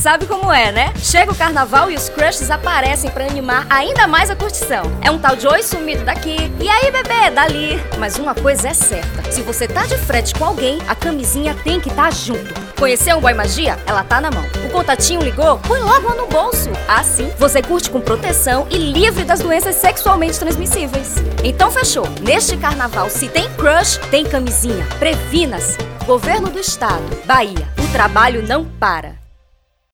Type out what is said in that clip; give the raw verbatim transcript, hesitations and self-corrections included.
sabe como é, né? Chega o carnaval e os crushes aparecem pra animar ainda mais a curtição. É um tal de oi sumido daqui, e aí bebê, dali. Mas uma coisa é certa, se você tá de frete com alguém, a camisinha tem que tá junto. Conheceu um boy magia? Ela tá na mão. O contatinho ligou? Põe logo uma no bolso. Assim, você curte com proteção e livre das doenças sexualmente transmissíveis. Então fechou. Neste carnaval, se tem crush, tem camisinha. Previna-se. Governo do Estado, Bahia. O trabalho não para.